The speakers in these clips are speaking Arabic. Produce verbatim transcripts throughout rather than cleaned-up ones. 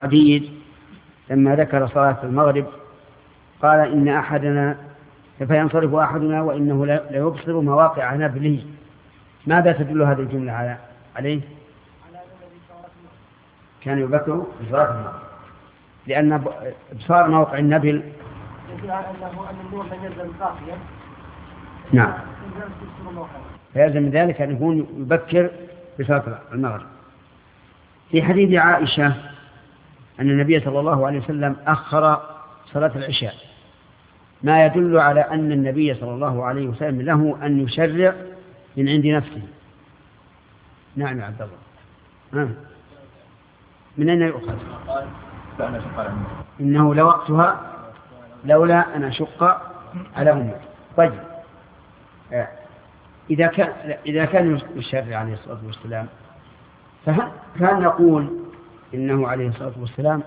عدي لما ذكر صلاة المغرب قال إن أحدنا فينصرف أحدنا وإنه ليبصر مواقع نبله. ماذا تدل هذه الجملة على عليه؟ كان يبكر بصلاة المغرب لأن إبصار موقع النبل نعم، فيلزم من ذلك أن يكون يبكر بصلاة المغرب. في حديث عائشة أن النبي صلى الله عليه وسلم أخر صلاة العشاء، ما يدل على أن النبي صلى الله عليه وسلم له أن يشرع من عند نفسه. نعم يا عبد الله، من أين يؤخذ؟ إنه لوقتها لولا أن أشق على أمتي. طيب، إذا كان إذا كان يشرع عليه الصلاة والسلام فهل نقول إنه عليه الصلاة والسلام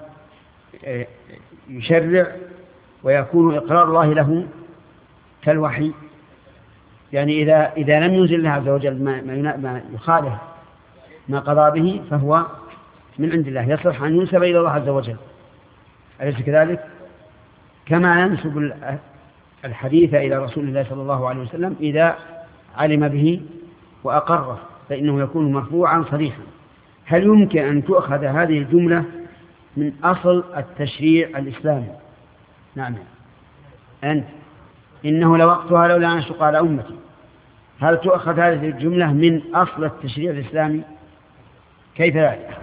يشرع ويكون إقرار الله له كالوحي؟ يعني إذا إذا لم ينزل الله عز وجل ما ما يخالف ما قضى به فهو من عند الله، يصلح أن ينسب إلى الله عز وجل، أليس كذلك؟ كما ينسب الحديث إلى رسول الله صلى الله عليه وسلم إذا علم به وأقره فإنه يكون مرفوعا صريحا. هل يمكن أن تؤخذ هذه الجملة من أصل التشريع الإسلامي؟ نعم. أنت إنه لوقتها لولا أن أشق على أمتي، هل تؤخذ هذه الجملة من أصل التشريع الإسلامي؟ كيف ذلك؟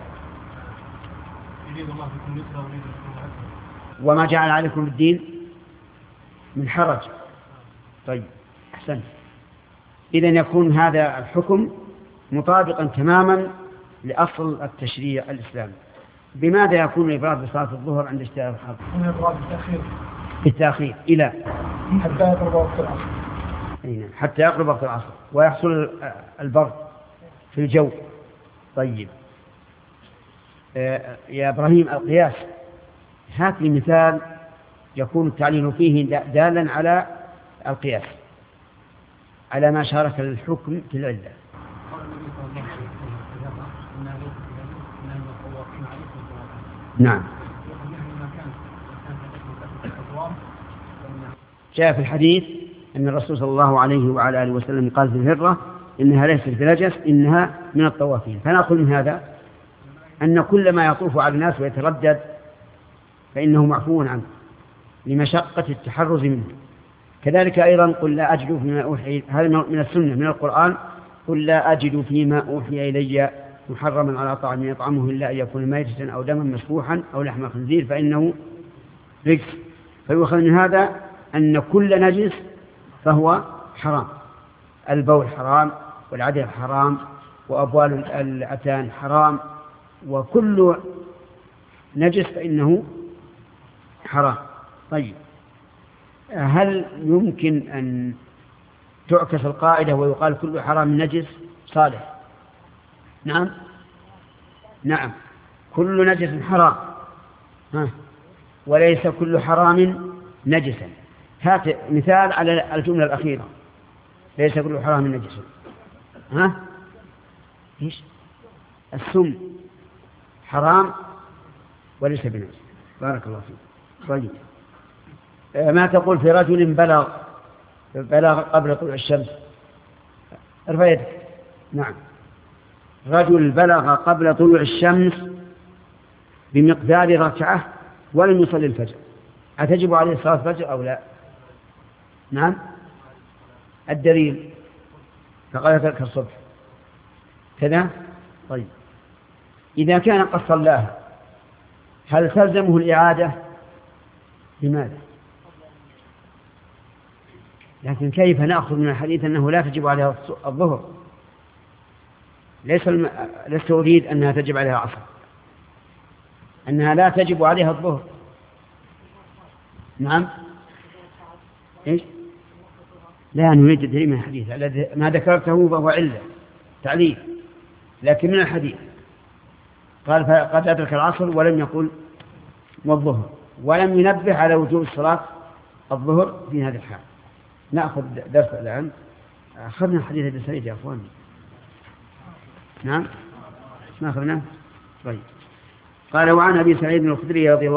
وما جعل عليكم الدين من حرج. طيب، أحسنت. إذن يكون هذا الحكم مطابقا تماما لأصل التشريع الإسلامي. بماذا يكون الإفراد بصلاة الظهر عند اشتراك الحرب؟ الإفراد بالتأخير. بالتأخير إلى حتى يقرب وقت العصر. حتى يقرب وقت العصر ويحصل البرد في الجو. طيب يا إبراهيم، القياس، هات لي مثال يكون التعليل فيه دالا على القياس، على ما شارك الحكم في العلة. نعم، جاء في الحديث أن الرسول صلى الله عليه وعلى آله وسلم قال في الهرة إنها ليست بنجس إنها من الطوافين. فنأخذ من هذا أن كل ما يطوف على الناس ويتردد فإنه معفو عنه لمشقة التحرز منه. كذلك أيضا قل لا أجد فيما أوحي، هذا من السنة من القرآن، قل لا أجد فيما أوحي إلي محرما على طعام يطعمه إلا أن يكون ميتة أو دما مسفوحا أو لحم خنزير فإنه رجس. فيؤخذ من هذا أن كل نجس فهو حرام، البول حرام والعدل حرام وأبوال الأتان حرام، وكل نجس فإنه حرام. طيب، هل يمكن أن تعكس القاعدة ويقال كل حرام نجس؟ صالح. نعم نعم، كل نجس حرام، ها، وليس كل حرام نجسا. هات مثال على الجملة الأخيرة، ليس كل حرام نجسا. ها، إيش؟ السم حرام وليس بنجس. بارك الله فيك. طيب، ما تقول في رجل بلغ بلغ قبل طلوع الشمس؟ ارفع يدك. نعم، رجل بلغ قبل طلوع الشمس بمقدار ركعة ولم يصلي الفجر، أتجب عليه صلاة الفجر أو لا؟ نعم، الدليل فقال ترك الصبح كذا. طيب، إذا كان قد صلاها هل تلزمه الإعادة؟ لماذا؟ لكن كيف نأخذ من الحديث أنه لا تجب عليها الظهر؟ ليس الم... لست أريد أنها تجب عليها العصر، أنها لا تجب عليها الظهر. نعم، إيش؟ لا نريد الدليل من الحديث، ما ذكرته فهو علة تعليل، لكن من الحديث قال قد أدرك العصر ولم يقل والظهر، ولم ينبه على وجوب صلاة الظهر في هذا الحال. نأخذ درس الآن. أخذنا الحديث ابن سعيد يا أخواني. نعم، ما أخذنا. طيب، قال وعن أبي سعيد الخدري رضي الله